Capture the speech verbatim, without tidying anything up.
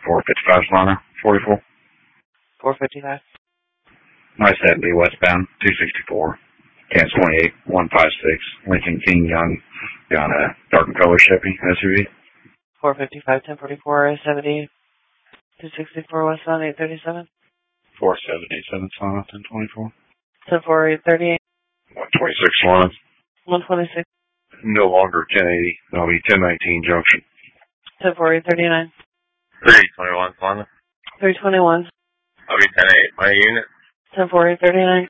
four fifty-five Solana, forty-four. four fifty-five. nine seventy westbound, two sixty-four. ten twenty-eight, one fifty-six. Lincoln King Young. Got a dark color Chevy S U V. four fifty-five, ten forty-four, seventy, two sixty-four westbound, eight thirty-seven. four seventy-seven Solana, ten twenty-four. ten four, eight thirty-eight. one twenty-six Solana. one twenty-six. No longer ten eighty. That'll be ten nineteen Junction. ten four, eight thirty-nine. three twenty-one Solana. three twenty-one. I'll be ten eight. My unit. ten four, eight thirty-nine.